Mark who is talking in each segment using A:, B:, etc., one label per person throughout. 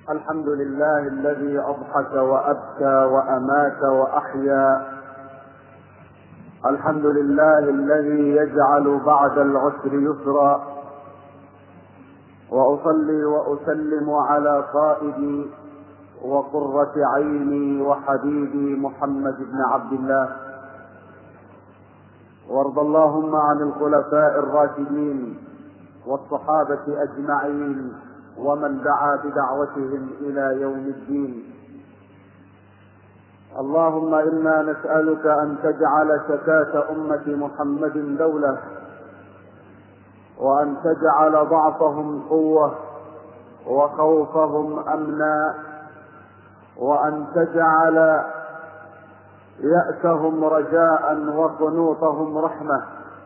A: الحمد لله الذي أضحك وأبكى وأمات وأحيا. الحمد لله الذي يجعل بعد العسر يسرا. وأصلي وأسلم على قائدي وقرة عيني وحبيبي محمد بن عبد الله. وارض اللهم عن الخلفاء الراشدين والصحابة أجمعين ومن دعا بدعوتهم إلى يوم الدين. اللهم إنا نسألك أن تجعل شتات أمة محمد دولة، وأن تجعل ضعفهم قوة وخوفهم أمنا، وأن تجعل يأسهم رجاء وقنوطهم رحمة.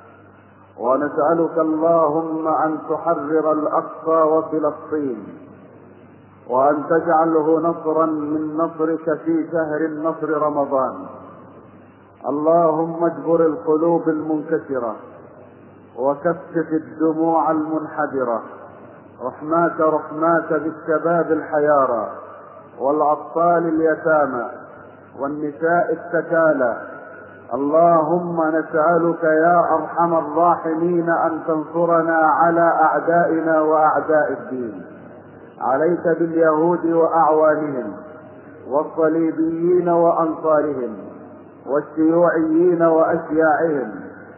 A: ونسألك اللهم أن تحرر الأقصى وفلسطين، وأن تجعله نصرا من نصرك في شهر النصر رمضان. اللهم اجبر القلوب المنكسرة وكفف الدموع المنحدرة. رحماك بالشباب الحيارى والأطفال اليتامى والنساء التكالى. اللهم نسألك يا أرحم الراحمين أن تنصرنا على أعدائنا وأعداء الدين. عليك باليهود وأعوانهم والصليبيين وأنصارهم والشيوعيين وأشياعهم.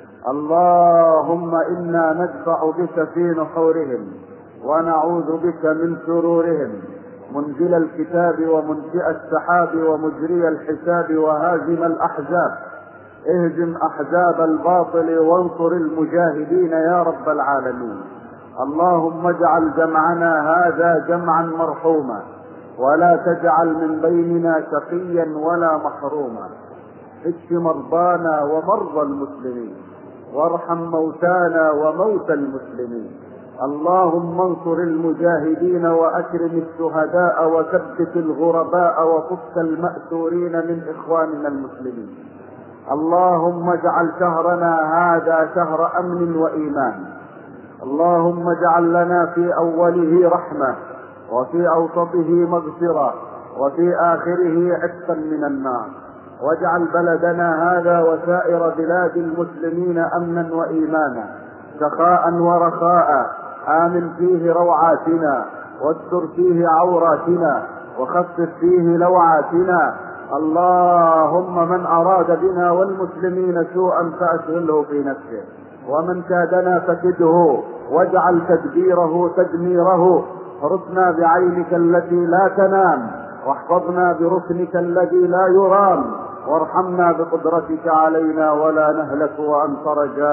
A: اللهم إنا ندفع بك في نحورهم ونعوذ بك من شرورهم. منزل الكتاب ومنشئ السحاب ومجري الحساب وهازم الأحزاب، اهزم أحزاب الباطل وانصر المجاهدين يا رب العالمين. اللهم اجعل جمعنا هذا جمعا مرحوما، ولا تجعل من بيننا شقيا ولا محروما. اشف مرضانا ومرضى المسلمين، وارحم موتانا وموتى المسلمين. اللهم انصر المجاهدين وأكرم الشهداء وثبت الغرباء وفك المأسورين من إخواننا المسلمين. اللهم اجعل شهرنا هذا شهر أمن وإيمان. اللهم اجعل لنا في أوله رحمة، وفي أوسطه مغفرة، وفي آخره عتقا من النار. واجعل بلدنا هذا وسائر بلاد المسلمين أمنا وإيمانا، سخاء ورخاء. آمن فيه روعاتنا، واستر فيه عوراتنا، وخفف فيه لوعاتنا. اللهم من أراد بنا والمسلمين سوءا فأشغله في نفسه، ومن كادنا فكده، واجعل تدبيره تدميره. احرسنا بعينك التي لا تنام، واحفظنا بركنك الذي لا يرام، وارحمنا بقدرتك علينا ولا نهلك وأنت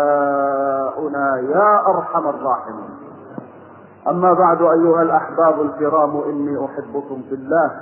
A: رجاؤنا يا أرحم الراحمين. أما بعد أيها الأحباب الكرام، إني أحبكم في الله،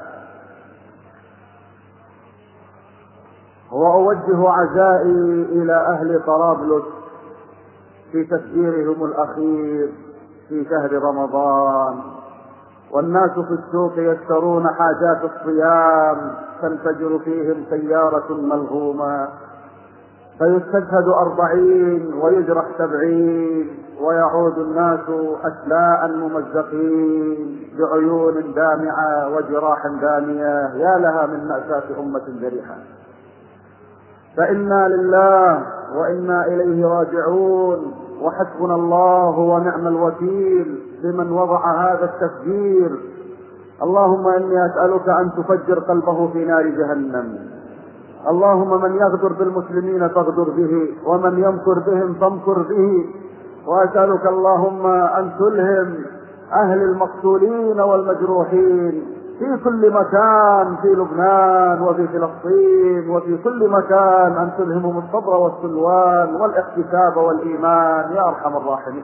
A: وأوجه عزائي إلى أهل طرابلس في تفجيرهم الأخير في شهر رمضان، والناس في السوق يشترون حاجات الصيام، تنفجر فيهم سيارة ملغومة، فيستشهد 40 ويجرح 70، ويعود الناس أشلاء ممزقين بعيون دامعة وجراح دامية. يا لها من مأساة أمة جريحة. فإنا لله وإنا إليه راجعون، وحسبنا الله ونعم الوكيل بمن وضع هذا التفجير. اللهم إني أسألك أن تفجر قلبه في نار جهنم. اللهم من يغدر بالمسلمين فاغدر به، ومن يمكر بهم فامكر به. وأسألك اللهم أن تلهم أهل المقتولين والمجروحين في كل مكان في لبنان وفي فلسطين وفي كل مكان، أن تلهمهم الصبر والسلوان والاحتساب والإيمان يا أرحم الراحمين.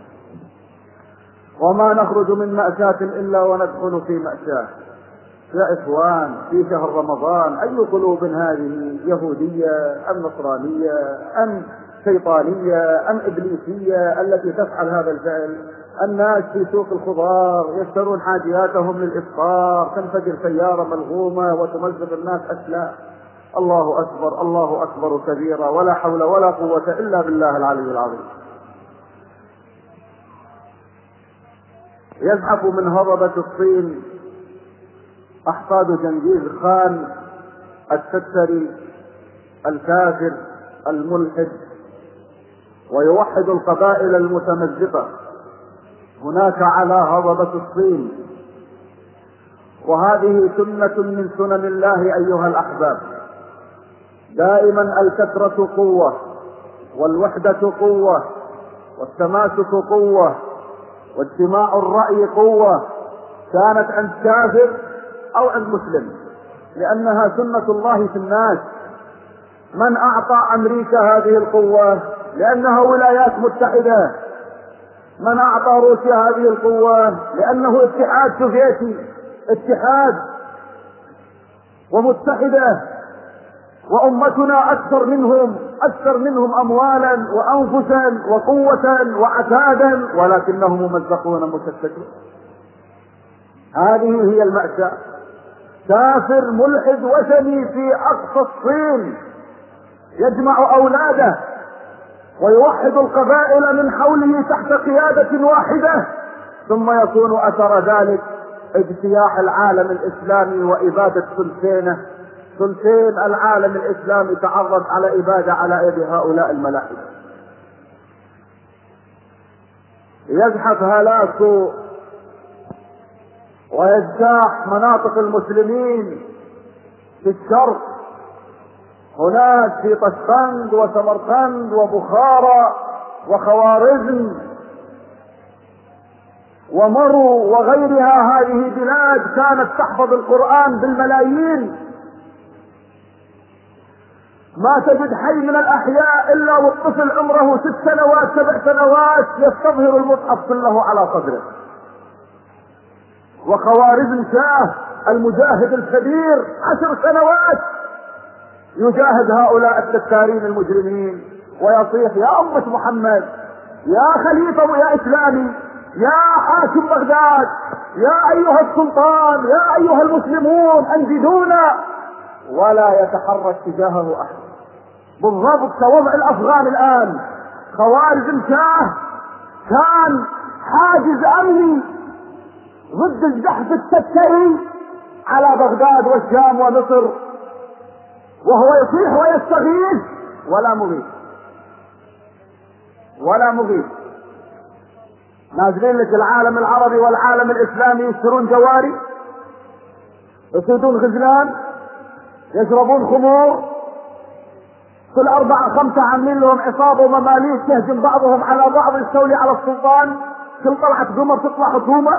A: وما نخرج من مأساة إلا وندخل في مأساة. يا إخوان، في شهر رمضان أي قلوب هذه؟ يهودية أم نصرانية أم شيطانية أم إبليسية التي تفعل هذا الفعل؟ الناس في سوق الخضار يشترون حاجياتهم للإفطار، تنفجر سيارة ملغومة وتمزق الناس أشلاء. الله أكبر، الله أكبر كبيرا، ولا حول ولا قوة إلا بالله العلي العظيم. يزحف من هضبة الصين أحفاد جنكيز خان التتري الكافر الملحد، ويوحد القبائل المتمزقة هناك على هضبة الصين. وهذه سنة من سنن الله أيها الأحباب. دائما الكثرة قوة، والوحدة قوة، والتماسك قوة، واجتماع الرأي قوة، كانت عند كافر أو عند مسلم، لأنها سنة الله في الناس. من أعطى أمريكا هذه القوة؟ لأنها ولايات متحدة. من أعطى روسيا هذه القوة؟ لأنه اتحاد سوفيتي، اتحاد ومتحدة. وأمتنا أكثر منهم أموالا وأنفسا وقوة وعتادا، ولكنهم ممزقون مشتتون. هذه هي المأساة. كافر ملحد وثني في أقصى الصين يجمع أولاده ويوحد القبائل من حوله تحت قيادة واحدة، ثم يكون أثر ذلك اجتياح العالم الإسلامي وإبادة ثلثين العالم الإسلامي تعرض على إبادة على يد هؤلاء الملاحدة. يزحف هلاك ويجتاح مناطق المسلمين في الشرق، هناك في طشقند وسمرقند وبخارى وخوارزم ومرو وغيرها. هذه بلاد كانت تحفظ القرآن بالملايين، ما تجد حي من الأحياء إلا والطفل عمره 6 سنوات 7 سنوات يستظهر المصحف كله على صدره. وخوارزم شاه المجاهد الكبير 10 سنوات يجاهد هؤلاء التتارين المجرمين، ويصيح: يا أمة محمد، يا خليفة ويا إسلامي، يا حاكم بغداد، يا أيها السلطان، يا أيها المسلمون أنجدونا، ولا يتحرك تجاهه أحد. بالضبط كوضع الأفغان الآن. خوارزم شاه كان حاجز أمني ضد الزحف التتري على بغداد والشام ومصر، وهو يصيح ويستغيث ولا مغيث. نازلين لك العالم العربي والعالم الإسلامي يشترون جواري، يصيدون غزلان، يشربون خمور، كل 4 5 عاملين لهم عصابة ومماليك يهجم بعضهم على بعض يستولي على السلطان، كل طلعت قمر تطلع حكومة.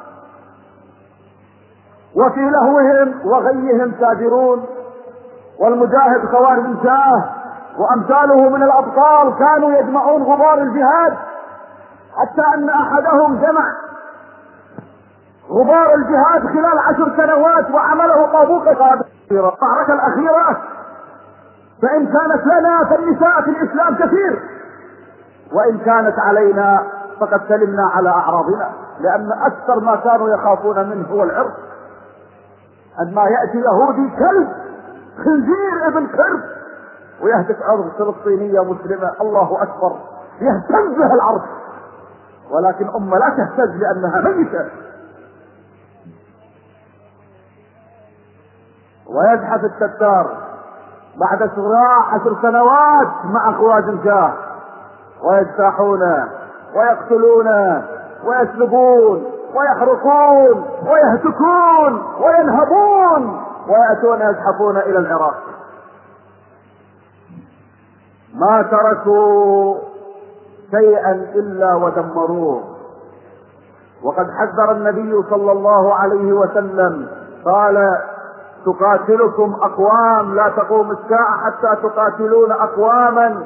A: وفي لهوهم وغيهم تاجرون. والمجاهد خوارزم شاه وأمثاله من الأبطال كانوا يجمعون غبار الجهاد، حتى أن أحدهم جمع غبار الجهاد خلال 10 سنوات وعمله طابوقة. المعركة الأخيرة فإن كانت لنا فالنساء في الإسلام كثير، وإن كانت علينا فقد سلمنا على أعراضنا، لأن أكثر ما كانوا يخافون منه هو العرض. عندما يأتي يهودي كلب خنزير ابن كلب ويهتك عرض فلسطينية مسلمة، الله أكبر، يهتز بها العرض، ولكن أمة لا تهتز لأنها ميتة. ويزحف التتار بعد صراع 10 سنوات مع خوارزم شاه، ويجتاحون ويقتلون ويسلبون ويحرقون ويهتكون وينهبون، ويأتون يزحفون إلى العراق. ما تركوا شيئا إلا ودمروه. وقد حذر النبي صلى الله عليه وسلم قال: تقاتلكم أقوام لا تقوم الساعة حتى تقاتلون أقواما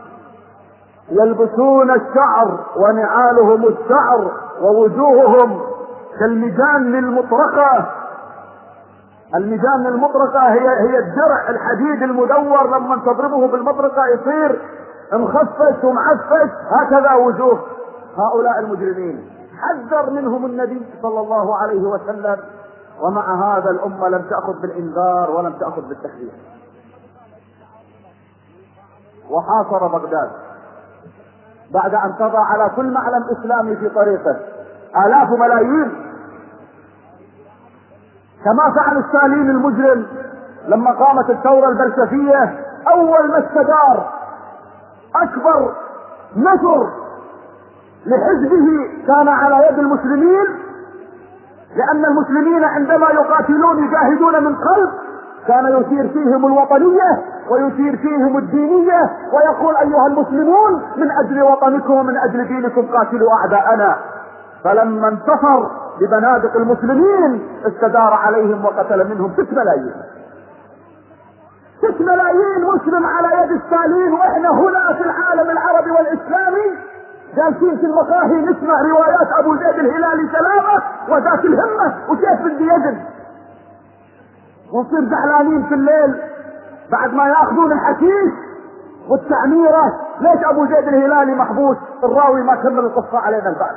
A: يلبسون الشعر ونعالهم الشعر ووجوههم كالمجان المطرقة. المجان المطرقة هي الدرع الحديد المدور، لما تضربه بالمطرقة يصير مخفش ومعفش، هكذا وجوه هؤلاء المجرمين. حذر منهم النبي صلى الله عليه وسلم، ومع هذا الأمة لم تأخذ بالإنذار ولم تأخذ بالتحذير. وحاصر بغداد بعد أن قضى على كل معلم إسلامي في طريقه، آلاف ملايين كما فعل ستالين المجرم لما قامت الثورة البلشفية. اول ما استدار اكبر نصر لحزبه كان على يد المسلمين، لان المسلمين عندما يقاتلون يجاهدون من قلب، كان يثير فيهم الوطنية ويثير فيهم الدينية، ويقول ايها المسلمون من اجل وطنكم ومن اجل دينكم قاتلوا اعداءنا. فلما انتصر ببنادق المسلمين استدار عليهم وقتل منهم 6 ملايين. 6 ملايين مسلم على يد ستالين، واحنا هنا في العالم العربي والاسلامي جالسين في المقاهي نسمع روايات ابو زيد الهلالي سلامة وذات الهمة وكيف بدي يجب، ونصير زعلانين في الليل بعد ما ياخذون الحشيش والتعميرة. ليش ابو زيد الهلالي محبوس؟ الراوي ما كمل القصة علينا البعض.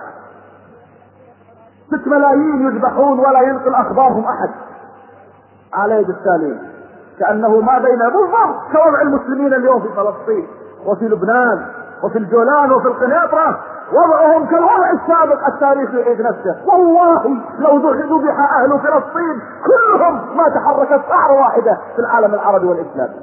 A: 6 ملايين يذبحون ولا ينقل اخبارهم احد على يد ستالين، كأنه ما بين بالضبط كوضع المسلمين اليوم في فلسطين وفي لبنان وفي الجولان وفي القنيطرة، وضعهم كالوضع السابق. التاريخ يعيد نفسه. والله لو ذبح اهل فلسطين كلهم ما تحركت شعرة واحدة في العالم العربي والاسلامي.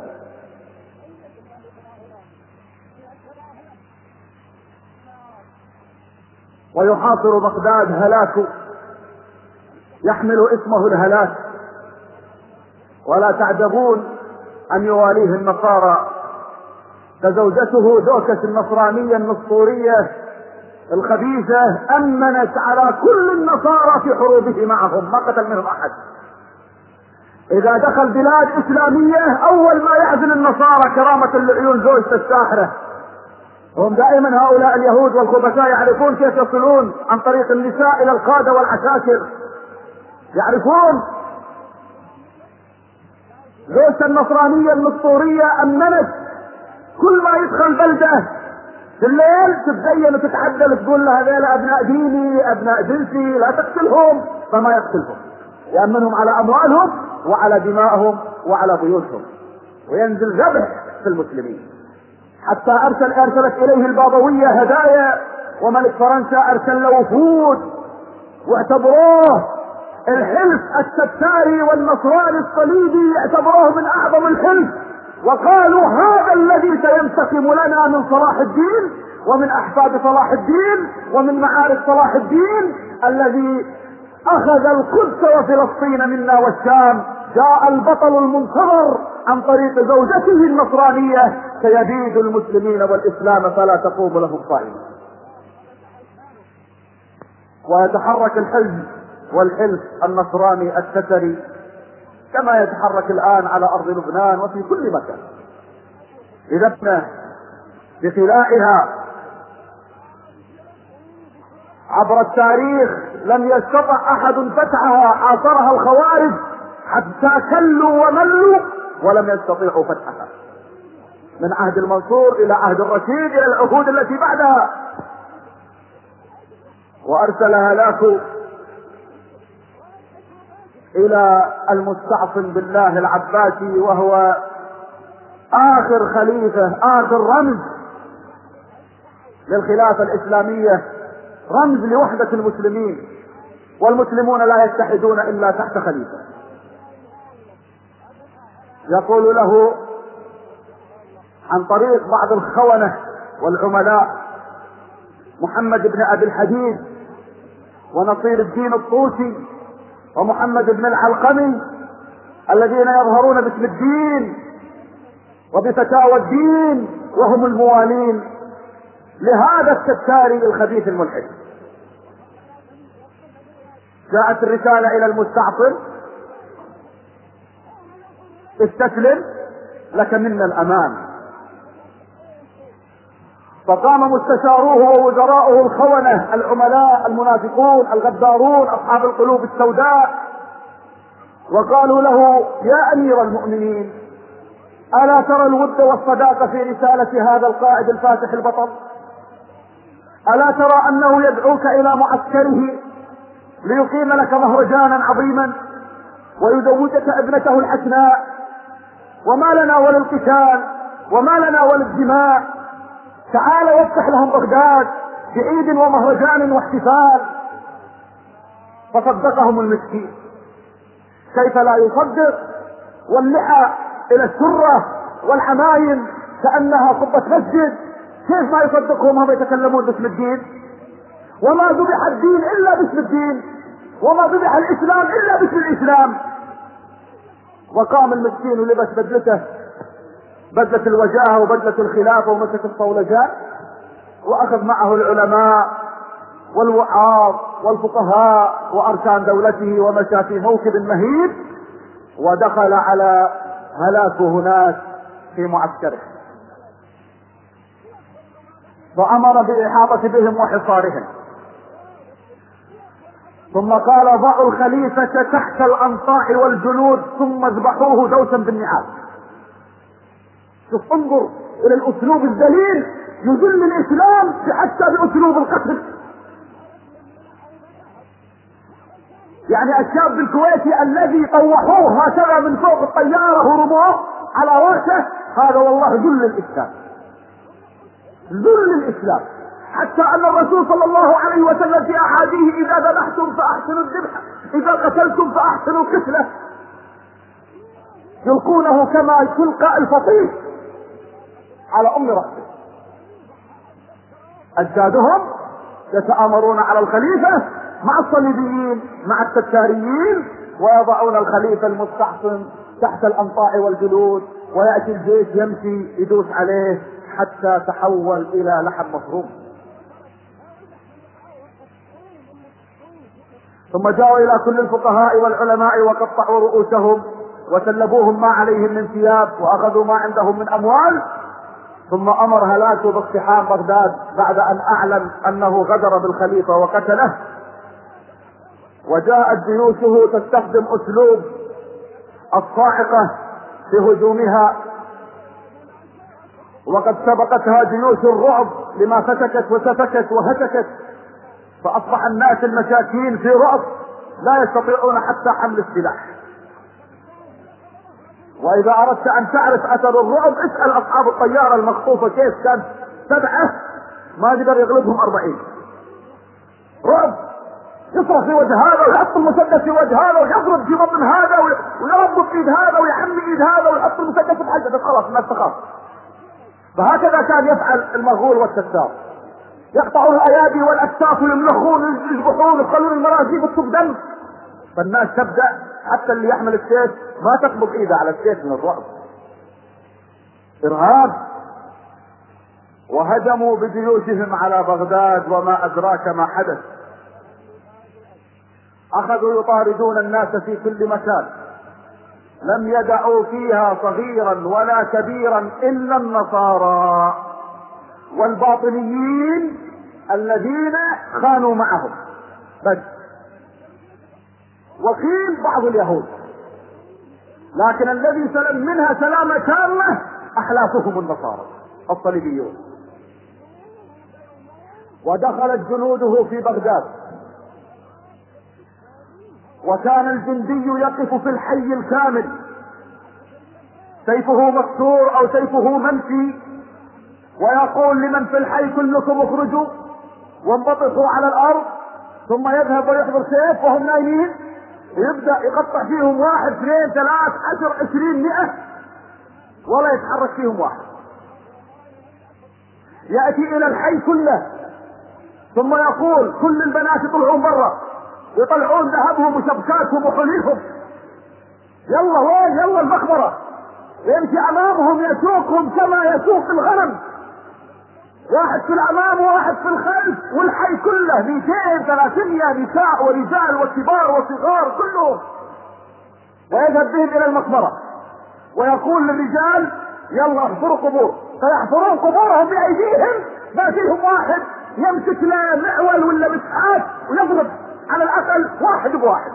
A: ويحاصر بغداد هلاك يحمل اسمه الهلاك، ولا تعجبون ان يواليه النصارى، فزوجته دوكس النصرانية النسطورية الخبيثة امنت على كل النصارى في حروبه معهم، ما قتل منهم احد. اذا دخل بلاد اسلامية اول ما يعزل النصارى كرامة لعيون زوجته الساحرة. هم دائما هؤلاء اليهود والخبثاء يعرفون كيف يصلون عن طريق النساء الى القادة والعساكر، يعرفون. زوجة النصرانية النسطورية امنت كل ما يدخل بلدة في الليل تتزين وتتعدل تقول له هذول ابناء ديني ابناء جنسي لا تقتلهم، فما يقتلهم، يأمنهم على اموالهم وعلى دمائهم وعلى بيوتهم، وينزل ذبح في المسلمين. حتى ارسلت اليه البابوية هدايا، وملك فرنسا ارسل له وفود، واعتبروه الحلف الستاري والنصراني الصليبي، اعتبروه من اعظم الحلف، وقالوا هذا الذي سينتقم لنا من صلاح الدين ومن احفاد صلاح الدين ومن معارف صلاح الدين الذي اخذ القدس وفلسطين منا والشام. جاء البطل المنتظر عن طريق زوجته النصرانية سيبيد المسلمين والاسلام فلا تقوم له قائمة. ويتحرك الحزب والحلف النصراني التتري كما يتحرك الآن على أرض لبنان وفي كل مكان، إذا بخلائها عبر التاريخ لم يستطع أحد فتحها، عاصرها الخوارج حتى كلوا وملوا ولم يستطيعوا فتحها، من عهد المنصور إلى عهد الرشيد إلى العهود التي بعدها. وأرسل هلاك الى المستعصم بالله العباسي، وهو اخر خليفة، اخر رمز للخلافة الاسلامية، رمز لوحدة المسلمين، والمسلمون لا يتحدون الا تحت خليفة. يقول له عن طريق بعض الخونة والعملاء محمد بن ابي الحديد ونصير الدين الطوسي ومحمد بن العلقمي الذين يظهرون باسم الدين وبفتاوى الدين وهم الموالين لهذا الستاري الخبيث الملحد. جاءت الرسالة الى المستعصم: استسلم لك منا الامان. فقام مستشاروه ووزراؤه الخونة العملاء المنافقون الغدارون اصحاب القلوب السوداء، وقالوا له: يا امير المؤمنين، الا ترى الود والصداقة في رسالة هذا القائد الفاتح البطل؟ الا ترى انه يدعوك الى معسكره ليقيم لك مهرجانا عظيما ويزوجك ابنته الحسناء؟ وما لنا وللقتال وما لنا وللدماء، تعال وافتح لهم بغداد بعيد ومهرجان واحتفال. فصدقهم المسكين. كيف لا يصدق؟ واللحى الى السرة والعمايم كأنها قبة مسجد، كيف ما يصدقهم؟ هم يتكلمون باسم الدين، وما ذبح الدين الا باسم الدين، وما ذبح الاسلام الا باسم الاسلام. وقام المسكين ولبس بدلته، بدلة الوجاهة وبدلة الخلافة، ومسك الصولجان، واخذ معه العلماء والوعاظ والفقهاء واركان دولته، ومشى في موكب مهيب، ودخل على هلاك هناك في معسكره، فامر باحاطة بهم وحصارهم، ثم قال ضعوا الخليفة تحت الانطاع والجنود ثم اذبحوه دوسا بالنعال. شوف، انظر الى الاسلوب الذليل، يذل الاسلام حتى باسلوب القتل. يعني الشاب الكويتي الذي طوحوه هكذا من فوق الطيارة ورموه على راسه، هذا والله ذل الاسلام، ذل الاسلام. حتى ان الرسول صلى الله عليه وسلم في احاديث: اذا ذبحتم فاحسنوا الذبح، اذا قتلتم فاحسنوا القتلة. يلقونه كما تلقى الفطير على ام رأسه. اجدادهم يتآمرون على الخليفة مع الصليبيين مع التتاريين، ويضعون الخليفة المستحصن تحت الانطاع والجلود، ويأتي الجيش يمشي يدوس عليه حتى تحول الى لحم مفروم. ثم جاءوا الى كل الفقهاء والعلماء وقطعوا رؤوسهم وسلبوهم ما عليهم من ثياب، واخذوا ما عندهم من اموال، ثم امر هلاكه باقتحام بغداد بعد ان اعلن انه غدر بالخليفة وقتله. وجاءت جيوشه تستخدم اسلوب الصاعقة في هجومها، وقد سبقتها جيوش الرعب لما فتكت وسفكت وهتكت، فاصبح الناس المساكين في رعب لا يستطيعون حتى حمل السلاح. واذا اردت ان تعرف اثر الرعب اسأل اصحاب الطيارة المخطوفة كيف كان 7 ما قدر يغلبهم 40. رعب، يصرخ في وجه هذا ويحط المسدس في وجه هذا ويضرب في بطن هذا ويربط ايد هذا ويحمي ايد هذا ويحط المسدس في حجته، خلاص الناس تخاف. فهكذا كان يفعل المغول والتتار، يقطعون الايادي والاكتاف ويملخون ويذبحون ويخلون المراجيب تصب دم، فالناس تبدا حتى اللي يحمل السيف ما تقبض ايده على السيف من الرعب. ارهاب. وهجموا بجيوشهم على بغداد، وما ادراك ما حدث. اخذوا يطاردون الناس في كل مكان، لم يدعوا فيها صغيرا ولا كبيرا الا النصارى والباطنيين الذين خانوا معهم بس، وقيل بعض اليهود، لكن الذي سلم منها سلامة تامة احلافهم النصارى الصليبيون. ودخلت جنوده في بغداد، وكان الجندي يقف في الحي الكامل، سيفه مكسور او سيفه منفي، ويقول لمن في الحي كلكم اخرجوا وانبطحوا على الارض، ثم يذهب ويحضر سيف وهم نايمين، يبدأ يقطع فيهم 1 2 3 10 20 100 ولا يتحرك فيهم واحد. يأتي الى الحي كله، ثم يقول كل البنات يطلعون برا، يطلعون ذهبهم وشبكاتهم وحليهم، يلا وين، يلا المقبرة. يمشي امامهم يسوقهم كما يسوق الغنم، واحد في الامام وواحد في الخلف، والحي كله 200 300 نساء ورجال وكبار وصغار كلهم، ويذهب بهم الى المقبرة ويقول للرجال يلا احفروا قبور، فيحفرون قبورهم بايديهم، ما فيهم واحد يمسك له معول ولا مسحات ويضرب على الاقل واحد بواحد.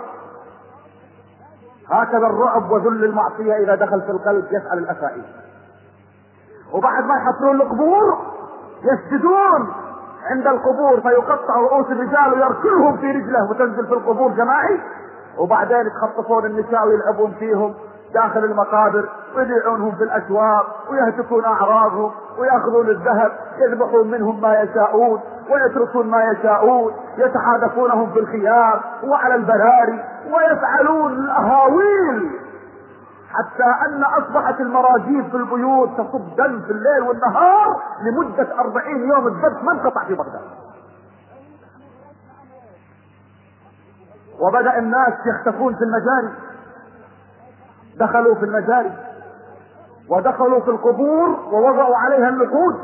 A: هكذا الرعب وذل المعصية اذا دخل في القلب يفعل الافاعيل. وبعد ما يحفرون القبور يسجدون عند القبور، فيقطع رؤوس الرجال ويركلهم في رجله وتنزل في القبور جماعي، وبعدين يتخطفون النساء ويلعبون فيهم داخل المقابر ويبيعونهم في الاسواق ويهتكون اعراضهم وياخذون الذهب، يذبحون منهم ما يشاءون ويتركون ما يشاءون، يتحادفونهم في الخيام وعلى البراري، ويفعلون الاهاويل حتى ان اصبحت المراجيل في البيوت تصب دم في الليل والنهار لمدة 40 يوم. الدم ما انقطع في بغداد. وبدأ الناس يختفون في المجاري، دخلوا في المجاري ودخلوا في القبور ووضعوا عليها النقود،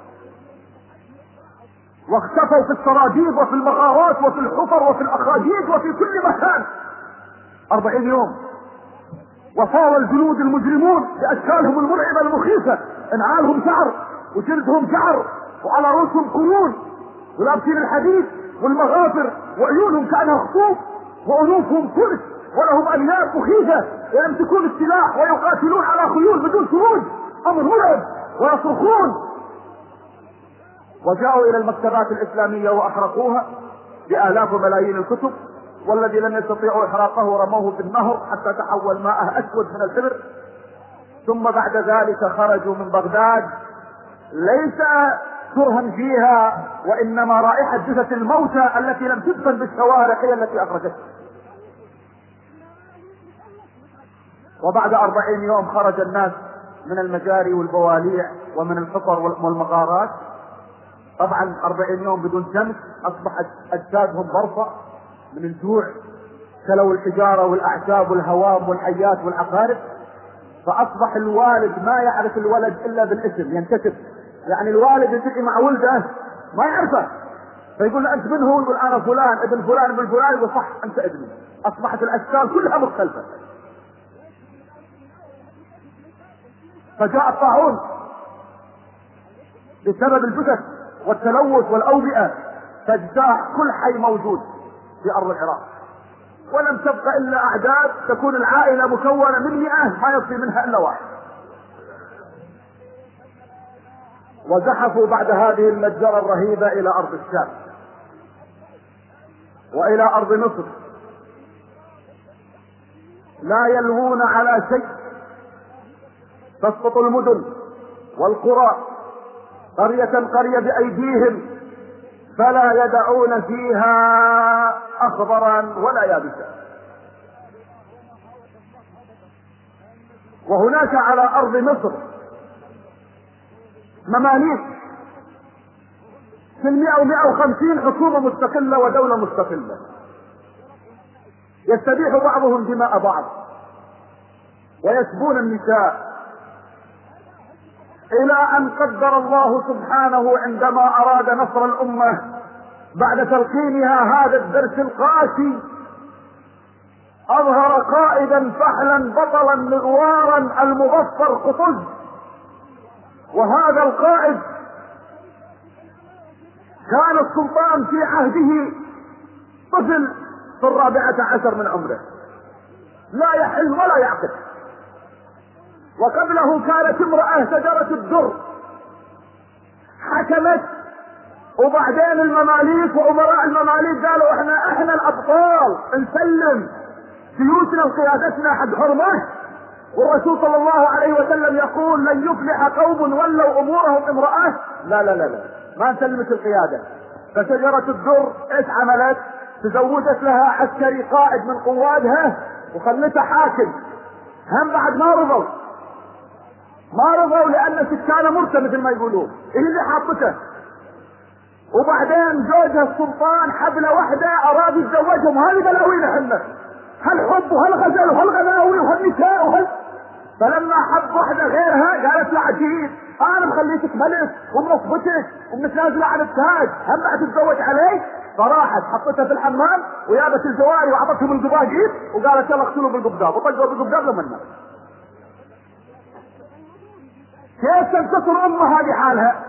A: واختفوا في السراجيب وفي المغارات وفي الحفر وفي الاخاديد وفي كل مكان 40 يوم. وصار الجنود المجرمون باشكالهم المرعبه المخيفه، انعالهم شعر وجلدهم شعر وعلى رؤوسهم قرون ولابسين الحديد والمغافر وعيونهم كانها خطوط وانوفهم كرش ولهم انياب مخيفه ويمسكون السلاح ويقاتلون على خيول بدون شروط، امر مرعب، ويصرخون. وجاءوا الى المكتبات الاسلاميه واحرقوها بالاف وملايين الكتب، والذي لم يستطيعوا احراقه رموه في النهر حتى تحول ماءه اسود من الحبر. ثم بعد ذلك خرجوا من بغداد ليس كرها فيها، وانما رائحة جثث الموتى التي لم تدفن بالشوارع هي التي اخرجتها. وبعد 40 يوم خرج الناس من المجاري والبواليع ومن الحفر والمغارات. طبعا 40 يوم بدون شمس، اصبحت اجسادهم برصة من الجوع، كلوا الحجارة والاعشاب والهوام والحيات والعقارب. فاصبح الوالد ما يعرف الولد الا بالاسم، ينكتب. يعني الوالد يلتقي مع ولده ما يعرفه، فيقول له انت من هو؟ يقول انا فلان ابن فلان ابن فلان. يقول صح انت ابني. اصبحت الاشكال كلها مختلفة. فجاء الطاعون بسبب الجثث والتلوث والاوبئة، فاجتاح كل حي موجود في ارض العراق، ولم تبقى الا اعداد تكون العائلة مكونة من 100 ما يصفي منها الا واحد. وزحفوا بعد هذه المجزرة الرهيبة الى ارض الشام والى ارض مصر، لا يلوون على شيء. تسقط المدن والقرى قرية قرية بايديهم، فلا يدعون فيها اخضرا ولا يابسا. وهناك على ارض مصر مماليك في 100 و150 حكومة مستقلة ودولة مستقلة، يستبيح بعضهم دماء بعض ويسبون النساء، الى ان قدر الله سبحانه عندما اراد نصر الامة بعد تلقينها هذا الدرس القاسي، اظهر قائدا فحلا بطلا مغوارا المظفر قطز. وهذا القائد كان السلطان في عهده طفل في 14 من عمره، لا يحل ولا يعقل. وقبله كانت امرأة شجرة الدر حكمت، وبعدين المماليك وامراء المماليك قالوا احنا الابطال، نسلم سيوتنا وقيادتنا حق حرمه. والرسول صلى الله عليه وسلم يقول لن يفلح قوم ولوا امورهم امرأة. لا لا لا لا، ما سلمت القيادة. فشجرة الدر ايش عملت؟ تزوجت لها عسكري قائد من قوادها وخلتها حاكم. هم بعد ما رضوا لان سكانه مرتة مثل ما يقولون، هي اللي حاطته. وبعدين زوجها السلطان حبلة واحدة اراد يتزوجهم. هذه بلاوينا احنا، هالحب وهالغزل وهالغناوي وهالنساء فلما حب واحدة غيرها قالت له عجيب، انا مخليتك ملك ومنصبتك ومتنازلة عن التاج، هم بعد تتزوج عليك؟ فراحت حطتها في الحمام ويابت الجواري وعطتهم القباقيب وقالت يلا اغسلوا بالقبقاب، وطقوا بالقبقاب لما الناس. كيف تنتصر امه هذه حالها؟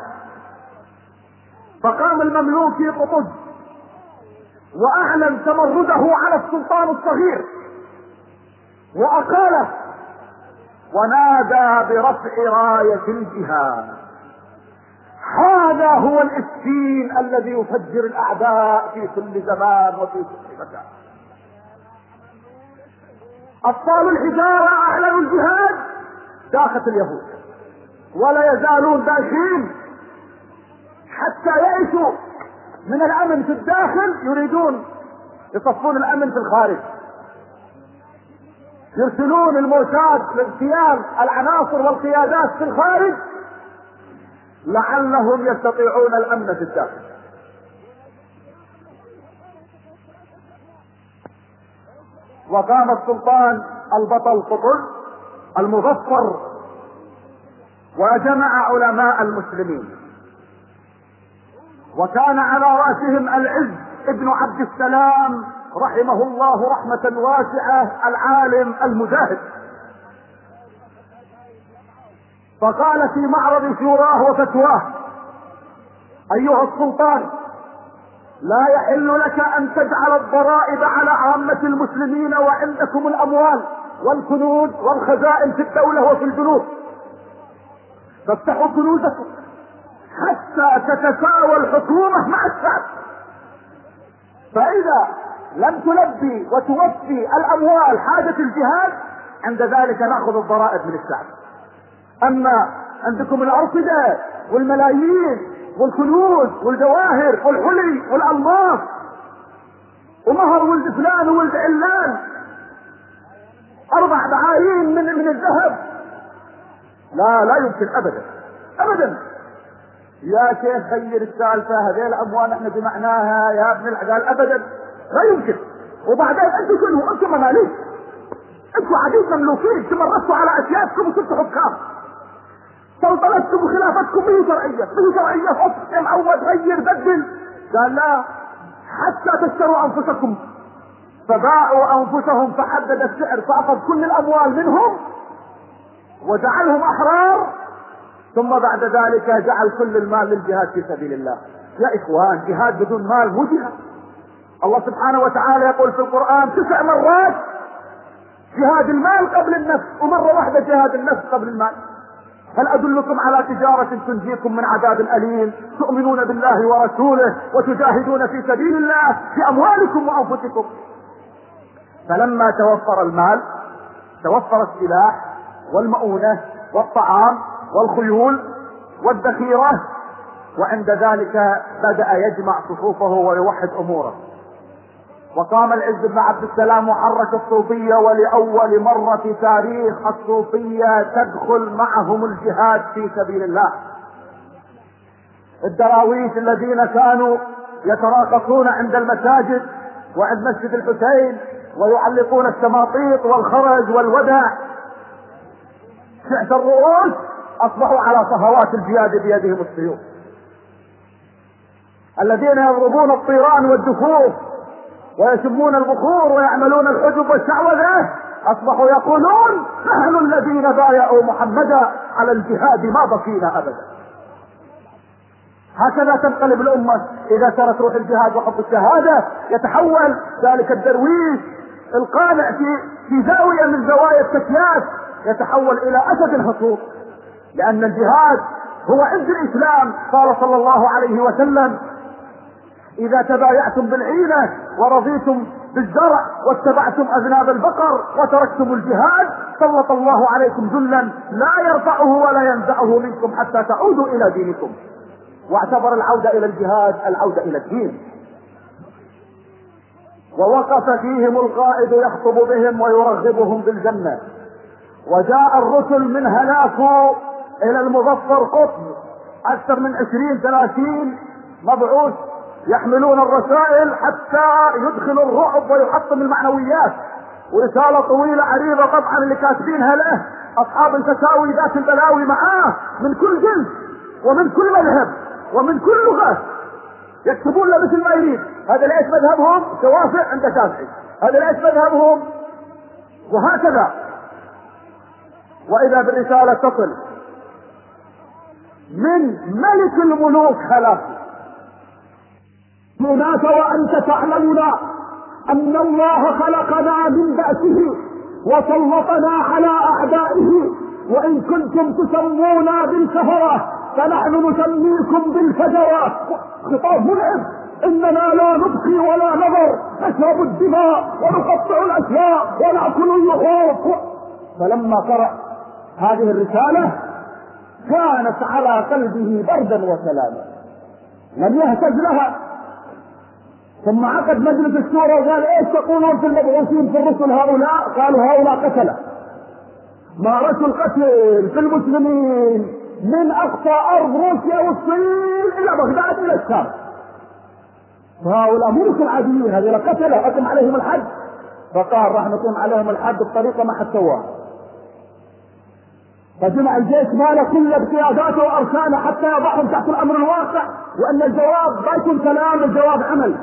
A: فقام المملوك في قطز واعلن تمرده على السلطان الصغير واقاله، ونادى برفع راية الجهاد. هذا هو الإسكين الذي يفجر الاعداء في كل زمان وفي كل مكان. ابطال الحجارة اعلنوا الجهاد داخل اليهود، ولا يزالون داخلين حتى يئسوا من الامن في الداخل، يريدون يصفون الامن في الخارج. يرسلون الموساد لاغتيال العناصر والقيادات في الخارج لعلهم يستطيعون الامن في الداخل. وقام السلطان البطل قطز المظفر وجمع علماء المسلمين، وكان على رأسهم العز ابن عبد السلام رحمه الله رحمة واسعة العالم المجاهد. فقال في معرض شوراه وفتواه: ايها السلطان، لا يحل لك ان تجعل الضرائب على عامة المسلمين وعندكم الاموال والكنوز والخزائن في الدولة وفي البنوك، فافتحوا كنوزكم حتى تتساوى الحكومة مع الشعب، فاذا لم تلبي وتوفي الاموال حاجة الجهاد عند ذلك ناخذ الضرائب من الشعب. اما عندكم الارصدة والملايين والكنوز والجواهر والحلي والالماس ومهر ولد فلان وولد علان 4 دعايين من الذهب، لا يمكن ابدا. يا شيخ غير السالفه، هذه الاموال احنا جمعناها يا ابن الحلال، ابدا لا يمكن. وبعدين انتم شنو؟ انتم مماليك، انتم عبيد مملوكين، تمرستوا على اسيادكم وصرتوا حكام، سلطنتكم وخلافتكم به شرعيه حكم اول غير بدل. قال لا، حتى تشتروا انفسكم، فباعوا انفسهم فحدد السعر فاخذ كل الاموال منهم وجعلهم احرار، ثم بعد ذلك جعل كل المال للجهاد في سبيل الله. يا اخوان، جهاد بدون مال مو جهاد. الله سبحانه وتعالى يقول في القرآن 9 مرات جهاد المال قبل النفس، ومرة واحدة جهاد النفس قبل المال. هل ادلكم على تجارة تنجيكم من عذاب أليم تؤمنون بالله ورسوله وتجاهدون في سبيل الله باموالكم وانفسكم؟ فلما توفر المال توفر السلاح والمؤونة والطعام والخيول والذخيرة، وعند ذلك بدأ يجمع صفوفه ويوحد اموره. وقام العز بن عبد السلام وحرك الصوفية، ولأول مرة في تاريخ الصوفية تدخل معهم الجهاد في سبيل الله. الدراويش الذين كانوا يتراقصون عند المساجد وعند مسجد الحسين ويعلقون الشماطيط والخرج والودع شعث الرؤوس، اصبحوا على صهوات الجهاد بيدهم السيوف. الذين يضربون الطيران والدفوف ويشمون البخور ويعملون الحجب والشعوذة اصبحوا يقولون: نحن الذين بايعوا محمدا على الجهاد ما بقينا ابدا. هكذا تنقلب الامة اذا ترك روح الجهاد وحب الشهادة. يتحول ذلك الدرويش القانع في زاوية من زوايا التكياس يتحول الى اسد الهصوم، لان الجهاد هو عز الاسلام. قال صلى الله عليه وسلم: اذا تبايعتم بالعينة ورضيتم بالزرع واتبعتم اذناب البقر وتركتم الجهاد سلط الله عليكم ذلا لا يرفعه ولا ينزعه منكم حتى تعودوا الى دينكم. واعتبر العودة الى الجهاد العودة الى الدين. ووقف فيهم القائد يخطب بهم ويرغبهم بالجنة. وجاء الرسل من هناك الى المظفر قطب اكثر من 20-30 مبعوث يحملون الرسائل حتى يدخلوا الرعب ويحطم المعنويات. ورسالة طويلة عريضة طبعا اللي كاتبينها له اصحاب الفتاوي ذات البلاوي معاه من كل جنس ومن كل مذهب ومن كل لغة، يكتبون له مثل ما يريد. هذا ليش مذهبهم؟ شوافع عند شافعي، هذا ليش مذهبهم؟ وهكذا. واذا بالرسالة تصل من ملك الملوك خلافه: هناك وانت تعلمون ان الله خلقنا من بأسه وسلطنا على اعدائه، وان كنتم تسمونا بالكفرة فنحن نسميكم بالفجرة. خطاب مرعب: اننا لا نبقي ولا نذر، نشرب الدماء ونقطع الاشياء ونأكل اللحوم. فلما قرأ هذه الرسالة كانت على قلبه بردا وسلاما، لم يهتز لها ثم عقد مجلس الشورى وقال ايش تقولون في المبعوثين في الرسل هؤلاء؟ قالوا هؤلاء قتلة مارسوا القتل في المسلمين من اقصى ارض روسيا والصين الى بغداد الى الشام. فهؤلاء مو عاديين، هذول قتلة اقم عليهم الحد. فقال راح نقيم عليهم الحد بطريقة ما حد سواها. فجمع الجيش ماله كله بقياداته واركانه حتى يضعهم تحت الامر الواقع، وان الجواب ما يكون كلام، الجواب عمل.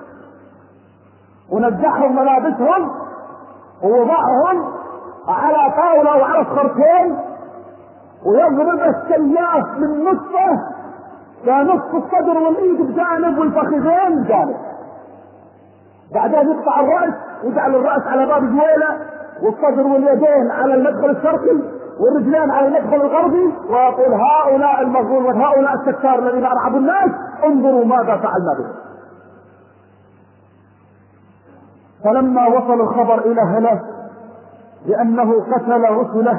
A: ونزعهم ملابسهم ووضعهم على طاولة وعلى صخرتين، ويضرب السياف من نصفه كنصف الصدر والايد بجانب والفخذين بجانب. بعدين يقطع الرأس ويجعل الرأس على باب جويلة والصدر واليدين على المدخل الشرقي والرجلين على المدخل الغربي، ويقول هؤلاء المغول وهؤلاء الستار الذين أرعبوا الناس انظروا ماذا فعلنا بهم. فلما وصل الخبر إلى هلا لأنه قتل رسله،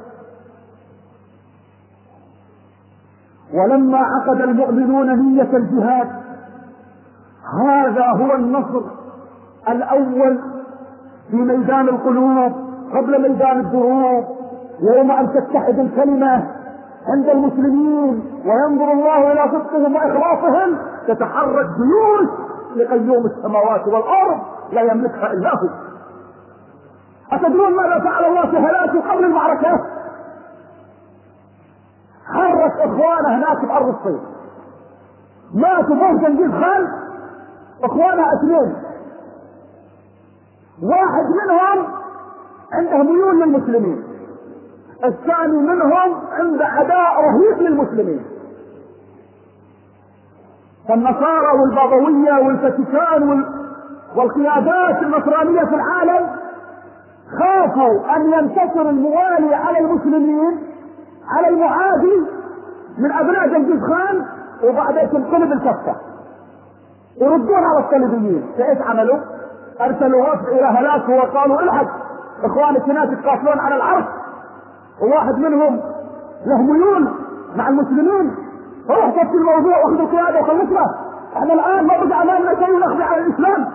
A: ولما عقد المؤمنون نية الجهاد، هذا هو النصر الأول في ميدان القلوب قبل ميدان الدروب. يوم أن تتحد الكلمة عند المسلمين وينظر الله إلى صدقهم وإخلاصهم تتحرك جيوش لقيوم السماوات والأرض لا يملكها إلا هو. أتدرون ماذا فعل الله في هلاك قبل المعركة؟ حرك إخوانه هناك في أرض الصين، ماتوا فوق جنجيز خان إخوانه اثنين، واحد منهم عنده ميول للمسلمين، الثاني منهم عنده عداء رهيب للمسلمين. فالنصارى والبابوية والفاتيكان والقيادات النصرانية في العالم خافوا أن ينتصر الموالي على المسلمين على المعادي من أبناء جنجيز خان وبعدين تنقلب الكفة يردون على الصليبيين. فإيش عملوا؟ أرسلوا وفد إلى هلاك وقالوا الحق إخوانك هناك يتقاتلون على العرش، وواحد منهم له ميول مع المسلمين، روح تفك الموضوع واخذ القيادة وخلصنا، احنا الآن ما بقى أمامنا شيء نخضع على الإسلام.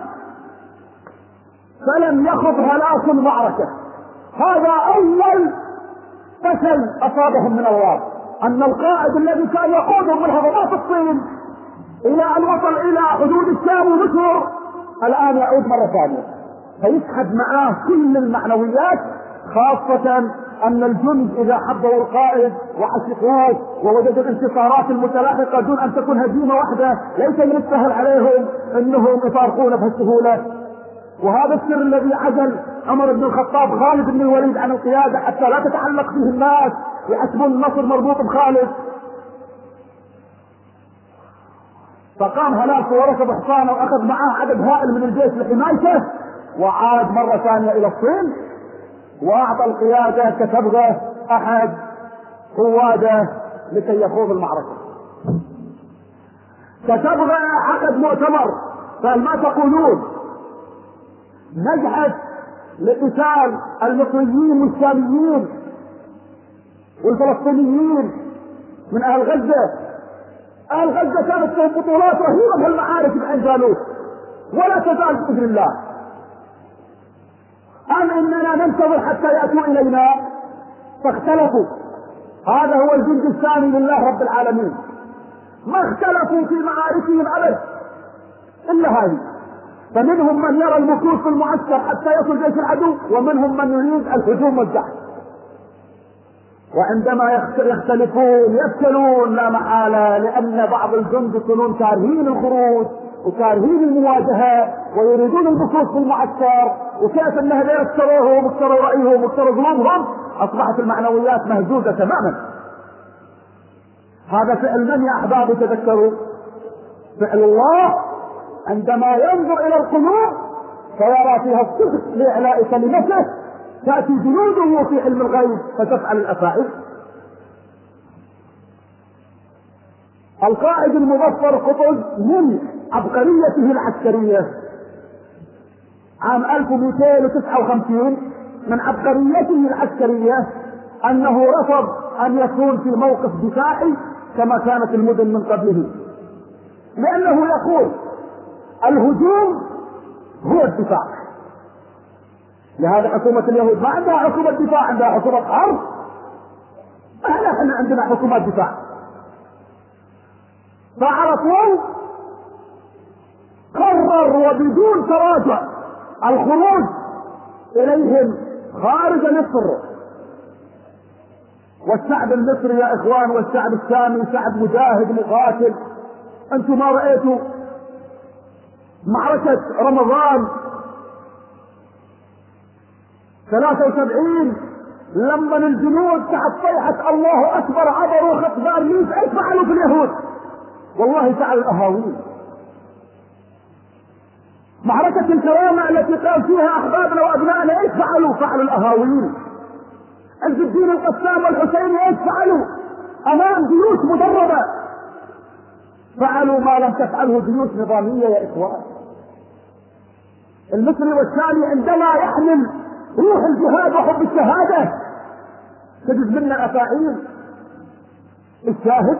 A: فلم يخض هلاك المعركة. هذا أول فشل أصابهم من الله، أن القائد الذي كان يقودهم من هضبات الصين إلى أن وصل إلى حدود الشام ومصر الآن يعود مرة ثانية، فيسحب معاه كل المعنويات، خاصة أن الجند إذا حبوا القائد وعشقوه ووجدوا الانتصارات المتلاحقة دون أن تكون هزيمة واحدة ليس من السهل عليهم أنهم يفارقون بهالسهولة. وهذا السر الذي عزل عمر بن الخطاب خالد بن الوليد عن القيادة حتى لا تتعلق فيه الناس يحسبون النصر مربوط بخالد. فقام هلاك وركب حصانه واخذ معاه عدد هائل من الجيش لحمايته، وعاد مرة ثانية الى الصين، واعطى القيادة كتبغة احد قواده لكي يخوض المعركة. كتبغة عقد مؤتمر قال ما تقولون؟ نجحت لقتال المصريين والشاميين والفلسطينيين من اهل غزة. اهل غزة كانت لهم بطولات رهيبة في المعارك بعين جالوت ولا تزال بإذن الله. أم إننا ننتظر حتى يأتوا إلينا؟ فاختلفوا. هذا هو الجند الثاني لله رب العالمين، ما اختلفوا في معاركهم أبدا إلا هذه. فمنهم من يرى المكوث في المعسكر حتى يصل جيش العدو، ومنهم من يريد الهجوم والزحف. وعندما يختلفون يفشلون لا محالة، لأن بعض الجند يكونون كارهين الخروج وكارهين المواجهة ويريدون البسوط في المعسكر، وكيف ان هذول اكثروهم واكثروا رأيهم واكثروا ظلمهم، أصبحت المعنويات مهزوزة تماما. هذا فعل من يا أحبابي؟ تذكروا فعل الله عندما ينظر إلى القلوب فيرى فيها الصدق لإعلاء كلمته، تأتي جنوده في علم الغيب فتفعل الأفاعيل. القائد المظفر قطز من عبقريته العسكرية عام 1259 من عبقريته العسكرية أنه رفض أن يكون في موقف دفاعي كما كانت المدن من قبله، لأنه يقول
B: الهجوم هو الدفاع. لهذا حكومة اليهود ما عندها حكومة دفاع، عندها حكومة حرب. احنا عندنا حكومة دفاع. فعلى طول قرر وبدون تراجع الخروج اليهم خارج مصر. والشعب المصري يا اخوان والشعب الشامي شعب مجاهد مقاتل. انتم ما رأيتوا معركة رمضان 73 لما الجنود تحت صيحة الله اكبر عبروا خط بارليف؟ ايش فعلوا في اليهود؟ والله فعلوا الاهاويل. معركة الكرامة التي قال فيها احبابنا وابنائنا ايش فعلوا؟ فعلوا الاهاويل. عز الدين القسام والحسيني ايش فعلوا؟ امام جيوش مدربة فعلوا ما لم تفعله جيوش نظامية يا اخوان. المصري والشامي عندما يحمل روح الجهاد وحب الشهادة تجد منا افاعيل. الشاهد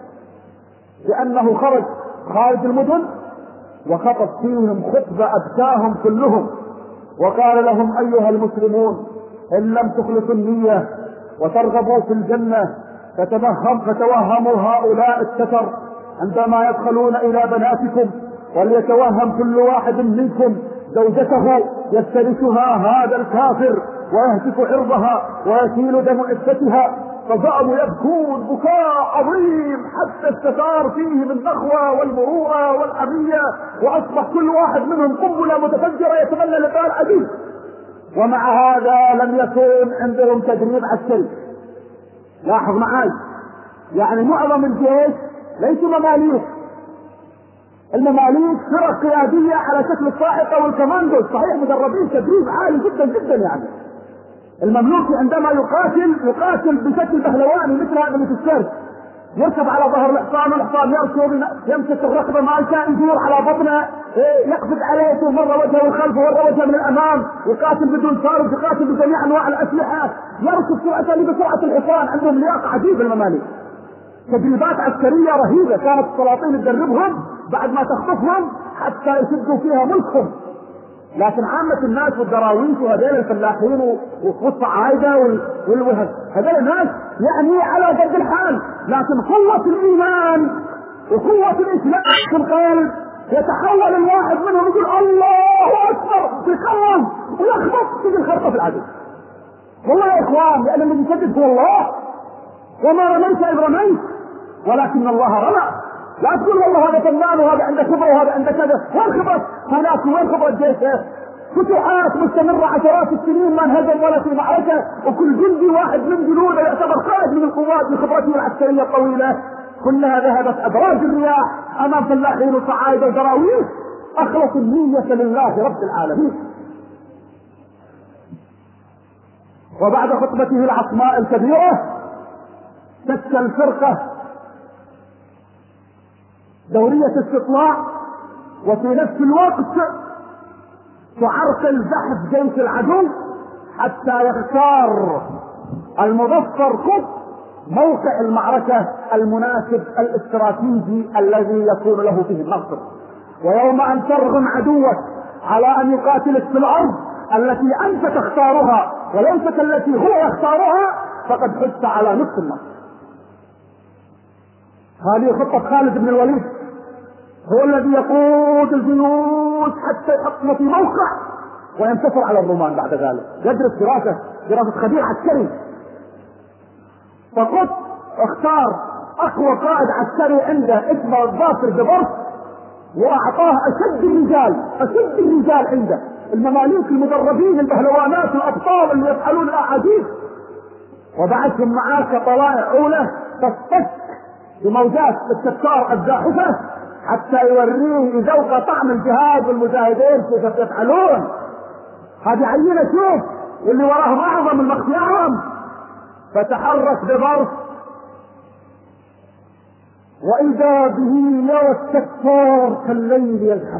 B: لانه خارج المدن وخطب فيهم خطبة ابكاهم كلهم وقال لهم ايها المسلمون ان لم تخلصوا النية وترغبوا في الجنة فتوهموا هؤلاء السفر عندما يدخلون الى بناتكم، وليتوهم كل واحد منكم زوجته يفترسها هذا الكافر ويهتك عرضها ويسيل دم عفتها. فظلوا يبكون بكاء عظيم حتى استثار فيه من النخوة والمروءة والحمية، واصبح كل واحد منهم قنبلة متفجرة يتمنى لقاء العدو. ومع هذا لم يكن عندهم تدريب عسكري. لاحظ معي، يعني معظم الجيش ليسوا مماليك. المماليك فرق قيادية على شكل الصاعقة والكماندو، صحيح مدربين تدريب عالي جدا جدا. يعني المملوكي عندما يقاتل بشكل بهلواني مثل هذا اللي في السيرك، يركب على ظهر الحصان والحصان يركض يمسك الركبه ما يشاء يدور على بطنه يقفز عليه مره وجهه الخلف ومره وجهه من الامام، يقاتل بدون فارس، يقاتل بجميع انواع الاسلحه، يركض سرعه بسرعه الحصان. عندهم لياقه عجيبه المماليك، تدريبات عسكريه رهيبه. كانت السلاطين تدربهم بعد ما تخطفهم حتى يسدوا فيها ملكهم. لكن عامة الناس والدراويش وهذول الفلاحين والصعايدة هذول الناس يعني على قد الحال، لكن قوة الإيمان وقوة الإسلام في القلب يتحول الواحد منهم يقول الله أكبر يخلص ويخبط تجي الخرطة في العدو. والله يا إخوان لأن الذي يسدد هو الله، وما رميت إذ رميت ولكن الله رمى. لا تقول والله هذا فنان وهذا عنده خبره وهذا عنده كذا. وين خبرة هناك وين خبرة جيش؟ فتوحات مستمرة عشرات السنين ما انهزم ولا في معركة، وكل جندي واحد من جنوده يعتبر قائد من القوات بخبرته العسكرية الطويلة. كلها ذهبت أبراج الرياح أمام فلاحين وصعايدة ودراويش أخلصوا النية لله رب العالمين. وبعد خطبته العصماء الكبيرة تشكل فرقة دورية استطلاع، وفي نفس الوقت تعرقل زحف جيش العدو حتى يختار المظفر قط موقع المعركة المناسب الاستراتيجي الذي يكون له فيه النصر. ويوم ان ترغم عدوك على ان يقاتلك في الارض التي انت تختارها وليست التي هو يختارها فقد حثت على نصف النصر. هذه خطة خالد بن الوليد، هو الذي يقود الجيوش حتى يحطم في موقع وينتصر على الرومان. بعد ذلك يدرس دراسة خبير عسكري، فقط اختار اقوى قائد عسكري عنده اسمه الظافر جبرت، واعطاه اشد الرجال عنده، المماليك المدربين البهلوانات الابطال اللي يفعلون الاعاجيب، وبعثهم معاه كطلائع اولى تصطك بموجات التتار الزاحفة حتى يوريه ذوق طعم الجهاد والمجاهدين كيف يفعلون. هذه عينة شوف واللي وراهم اعظم من مقطعهم. فتحرك ببرص واذا به يرى التتار كالليل يزحف،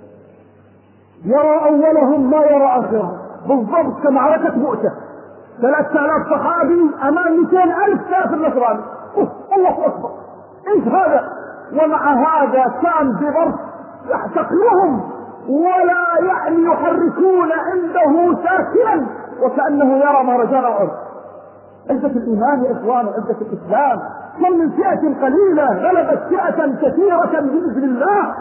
B: يرى اولهم ما يرى اخرهم، بالضبط كمعركة مؤتة 3000 صحابي امام 200,000 كافر نصراني. الله اكبر، ايش هذا؟ ومع هذا كان ببرص يحتقرهم ولا يعني يحركون عنده ساكنا وكأنه يرى مهرجان الأرض. عزة الإيمان يا إخوان، عزة الإسلام. كم من فئة قليلة غلبت فئة كثيرة بإذن الله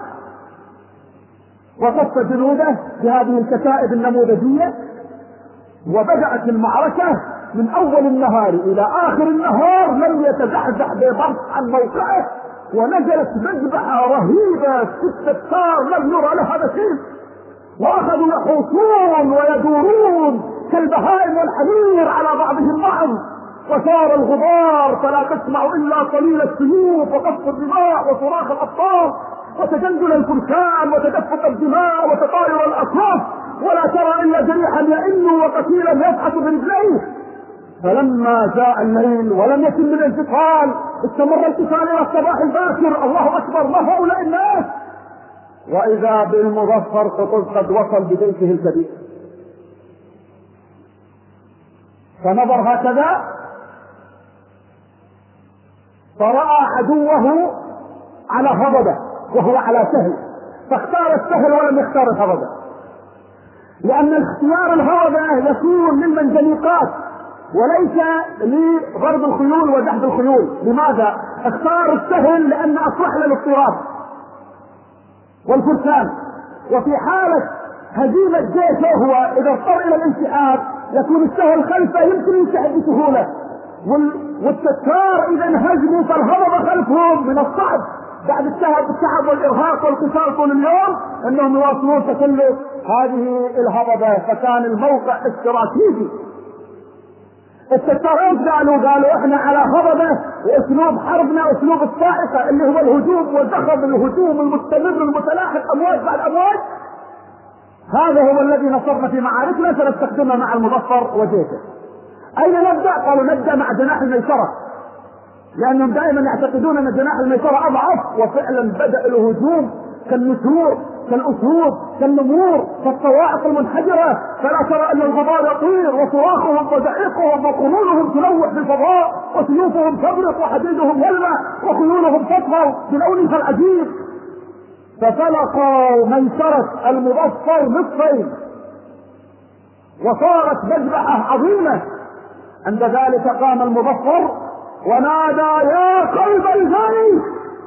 B: وقص جنوده بهذه الكتائب النموذجية، وبدأت المعركة من أول النهار إلى آخر النهار، لم يتزحزح ببرص عن موقعه، ونزلت مذبحة رهيبة في الستار لم يرى لها مثيل، وأخذوا يحوصون ويدورون كالبهائم والحمير على بعضهم بعض، وصار الغبار فلا تسمع إلا قليل السيوف وقصف الدماء وصراخ الأبطال وتجندل الفرسان وتدفق الدماء وتطاير الأصوات، ولا ترى إلا جريحا يئن وقتيلا يبحث برجليه. فلما جاء الليل ولم يكن من انفصال استمر القتال إلى الصباح الباكر. الله أكبر، ما هؤلاء الناس؟ وإذا بالمظفر قطز قد وصل ببيته الكبير، فنظر هكذا فرأى عدوه على هضبة وهو على سهل، فاختار السهل ولم يختار الهضبة، لأن اختيار الهضبة يكون للمنجنيقات وليس لضرب الخيول ودحض الخيول. لماذا اختار السهل؟ لأن أصلح للاضطراب والفرسان، وفي حالة هزيمة جيشه هو إذا اضطر إلى الانسحاب يكون السهل خلفه يمكن ينسحب بسهولة، والتتار إذا انهزموا فالهضبة خلفهم من الصعب بعد التعب والإرهاق والقتال طول اليوم أنهم يواصلون تسلق هذه الهضبة. فكان الموقع استراتيجي. التتار ايش قالوا احنا على هضبة، واسلوب حربنا اسلوب الصاعقة اللي هو الهجوم والضخم، الهجوم المستمر المتلاحق امواج بعد امواج، هذا هو الذي نصرنا في معاركنا سنستخدمه مع المظفر وجيشه. اين نبدأ؟ قالوا نبدأ مع جناح الميسرة، لانهم دائما يعتقدون ان جناح الميسرة اضعف، وفعلا بدأ الهجوم كالنسور كالاسود كالنمور كالصواعق المنحدرة، فلا ترى ان الغبار يطير وصراخهم ودعيقهم وقرونهم تلوح في الفضاء وسيوفهم تبرق وحديدهم يلمع وخيولهم تطهر بلونها العجيب. ففلقوا ميسرة المظفر نصفين وصارت مذبحة عظيمة. عند ذلك قام المظفر ونادى يا قلب الجيش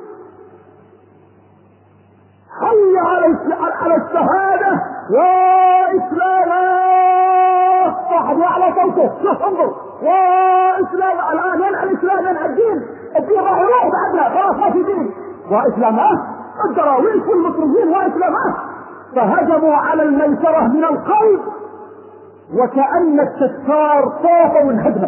B: حي على الشهادة يا إسلام. واحد يعلى صوته، شوف انظر، يا إسلام. الآن ينعى الإسلام، ينعى الدين راح يروح بعدنا، خلاص ما في دين. وإسلامات الدراويش والمصريين وإسلامات، فهجموا على الميسرة من القلب وكأن التتار طاف منهدمة.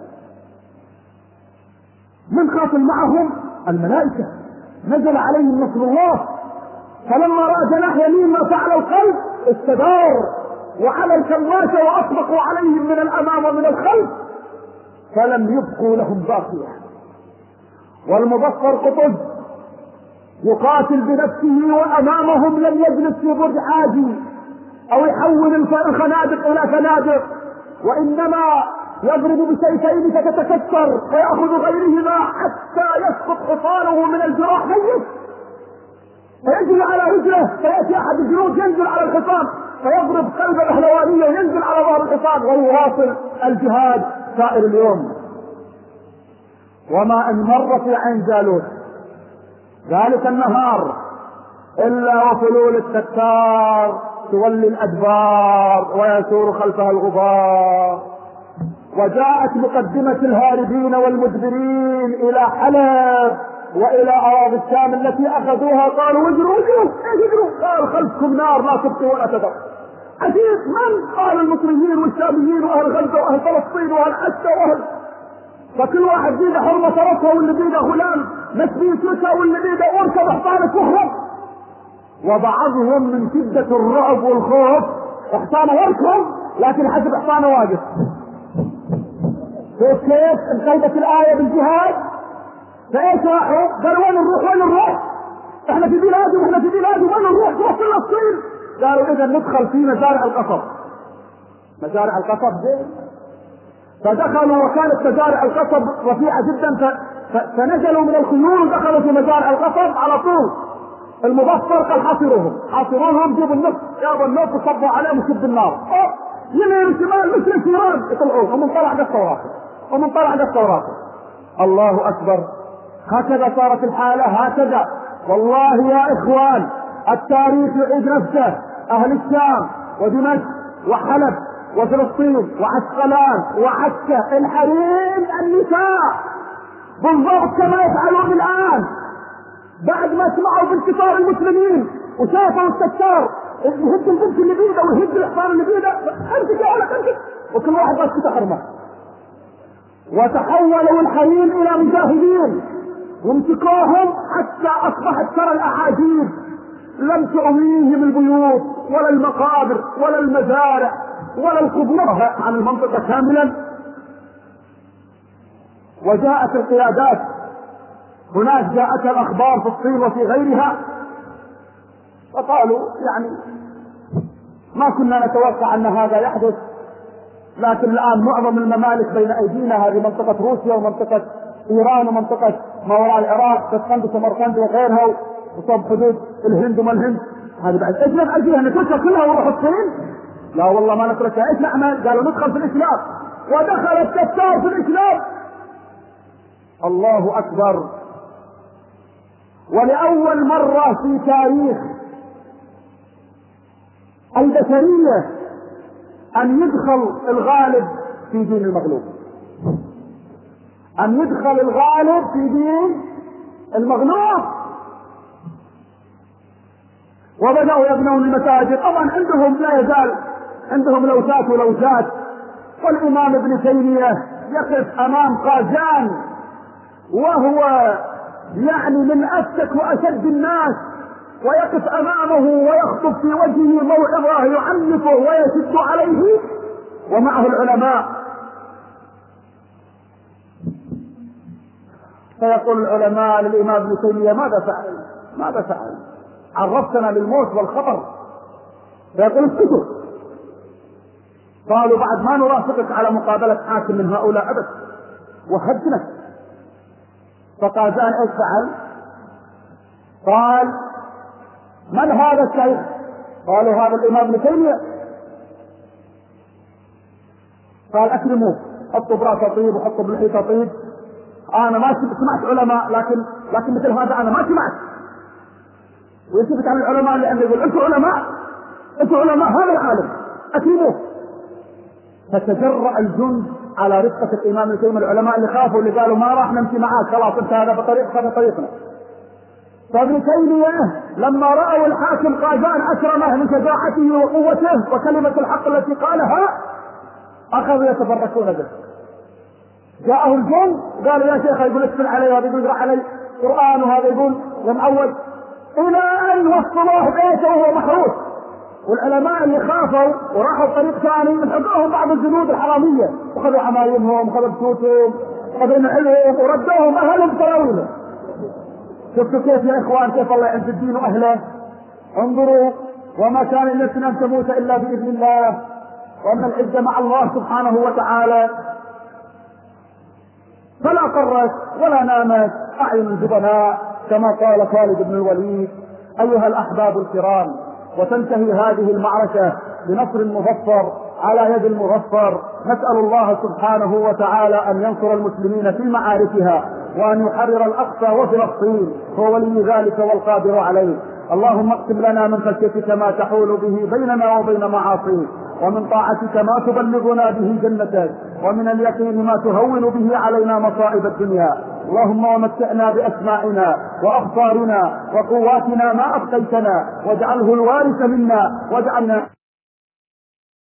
B: من قاتل معهم؟ الملائكة، نزل عليهم نصر الله. فلما رأى جناح يمين ما فعل القلب استدار وعلى الكماشة وأطبقوا عليهم من الأمام ومن الخلف فلم يبقوا لهم باقية. والمظفر قطز يقاتل بنفسه وأمامهم لم يجلس في برج عاجي أو يحول الخنادق إلى فنادق، وإنما يضرب بسيفين فتتكسر فيأخذ غيرهما حتى يسقط حصانه من الجراح ميت، فيجري على رجله فيأتي أحد الجنود ينزل على الحصان فيضرب قلب الأهلوانية وينزل على ظهر الحصان ويواصل الجهاد سائر اليوم. وما أن مر في عين جالوت ذلك النهار إلا وفلول التتار تولي الأدبار ويسور خلفها الغبار. وجاءت مقدمة الهاربين والمدبرين إلى حلب وإلى أراضي الشام التي أخذوها. قالوا اجروا قال خلفكم نار لا تبقوا ولا تذر. عجيب، من؟ قال المصريين والشاميين وأهل غزة وأهل فلسطين وأهل حتى وأهل، فكل واحد بيده حرمة راسه واللي بيده غلام مسبي سوسة واللي بيده أركب حصانة وهرب. وبعضهم من شدة الرعب والخوف حصانه يركض لكن حسب حصانه واقف. كيف انقلبت الآية بالجهاد؟ فايش راحوا؟ قالوا وين نروح؟ احنا في بلادهم وين نروح؟ تروح فلسطين. قالوا اذا ندخل في مزارع القصب. مزارع القصب زين. فدخلوا وكانت مزارع القصب رفيعة جدا فنزلوا من الخيول ودخلوا في مزارع القصب على طول. المبصر قال حاصروهم جيبوا النص، جابوا النص وصبوا عليهم وشد النار، يمين شمال مثل الفيران يطلعون، ومن طلع قصة وراسه. الله اكبر. هكذا صارت الحالة، هكذا. والله يا اخوان التاريخ يعيد نفسه. اهل الشام ودمشق وحلب وفلسطين وعسقلان وعكا، الحريم النساء بالضبط كما يفعلون الان. بعد ما سمعوا بانتصار المسلمين وشافوا الستار يهد البنت اللي بيده ويهد الحصان اللي بيده، امسك يا ولد امسك، وكل واحد بس حرمه، وتحولوا الحريم الى مجاهدين وامسكوهم حتى اصبحت ترى الاعاجيب لم تؤويهم البيوت ولا المقابر ولا المزارع ولا القبور عن المنطقة كاملا. وجاءت القيادات، هناك جاءت الاخبار في الصين وفي غيرها، فقالوا يعني ما كنا نتوقع ان هذا يحدث، لكن الان معظم الممالك بين ايدينا، هذه منطقة روسيا ومنطقة ايران ومنطقة ما وراء العراق، تسقند وسمرقند وغيرها، وصوب حدود الهند وما الهند، هذه بعد ايش نفعل فيها؟ نتركها كلها ونروح الصين؟ لا والله ما نتركها. ايش نعمل؟ قالوا ندخل في الاسلام، ودخل التتار في الاسلام. الله اكبر. ولأول مرة في تاريخ البشرية ان يدخل الغالب في دين المغلوب، ان يدخل الغالب في دين المغلوب. وبدأوا يبنون المساجد. طبعا عندهم لا يزال عندهم لوثات ولوثات، والامام ابن تيمية يقف امام قازان وهو يعني من أسك وأشد الناس، ويقف أمامه ويخطب في وجهه موعظة يعنفه ويشد عليه، ومعه العلماء. فيقول العلماء للإمام ابن تيمية ماذا فعل؟ عرفتنا للموت والخطر. فيقول اسكتوا. قالوا بعد ما نرافقك على مقابلة حاكم من هؤلاء أبد، وهدنا. فقازان ايش فعل؟ قال من هذا الشيخ؟ قالوا هذا الامام ابن تيمية. قال اكرموه، حطوا براسه طيب وحطوا بلحيته طيب. انا ما سمعت علماء، لكن مثل هذا انا ما سمعت. ويثبت عن العلماء لانه يقول انتم علماء هذا العالم اكرموه. فتجرأ الجند على رفقة الامام ابن تيمية. العلماء اللي خافوا اللي قالوا ما راح نمشي معاك، خلاص انت هذا بطريقنا. فابن تيمية لما رأوا الحاكم قازان اكرمه من شجاعته وقوته وكلمة الحق التي قالها، اخذوا يتبركون به. جاءه الجند قالوا يا شيخ يقول اسفل علي، وهذا يقول اقرأ علي قرآن، وهذا يقول يا معود، الى ان وصلوه بيته وهو محروس. والعلماء اللي خافوا وراحوا طريق ثاني من حقهم بعض الجنود الحرامية، وخذوا عمايمهم وخذوا بسوتهم وخذوا نعلهم وردوهم اهلهم تراويله. شفتوا كيف يا اخوان، كيف الله يعز الدين واهله. انظروا، وما كان لنفس ان تموت الا باذن الله، وان العزة مع الله سبحانه وتعالى. فلا قرت ولا نامت اعين الجبناء كما قال خالد بن الوليد. ايها الاحباب الكرام، وتنتهي هذه المعركة بنصر مظفر على يد المظفر. نسأل الله سبحانه وتعالى أن ينصر المسلمين في معاركها، وأن يحرر الأقصى وفلسطين، هو ولي ذلك والقادر عليه. اللهم اقسم لنا من خشيتك ما تحول به بيننا وبين معاصيك، ومن طاعتك ما تبلغنا به جنتك، ومن اليقين ما تهون به علينا مصائب الدنيا. اللهم ومتعنا بأسماعنا وأبصارنا وقواتنا ما أبقيتنا، واجعله الوارث منا، واجعلنا